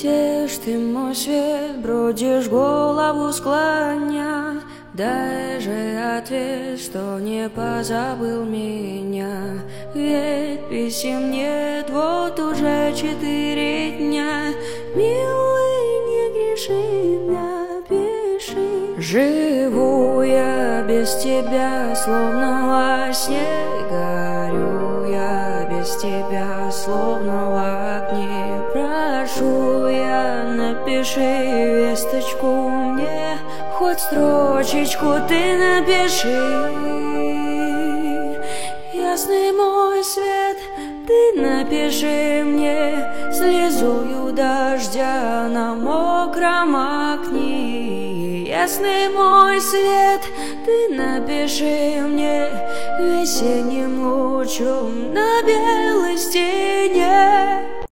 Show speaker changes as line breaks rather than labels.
Тешь ты мой свет, бродишь голову склоня. Дай же ответ, что не позабыл меня. Ведь писем нет, вот уже 4 дня. Милый, не греши, напиши. Живу я без тебя, словно во сне. Горю я без тебя, словно в огне. Прошу я, напиши весточку мне. Хоть строчечку ты напиши. Ясный мой свет, ты напиши мне. Слезою дождя на мокром окне. Ясный мой свет, ты напиши мне. Весенним лучом на белой стене.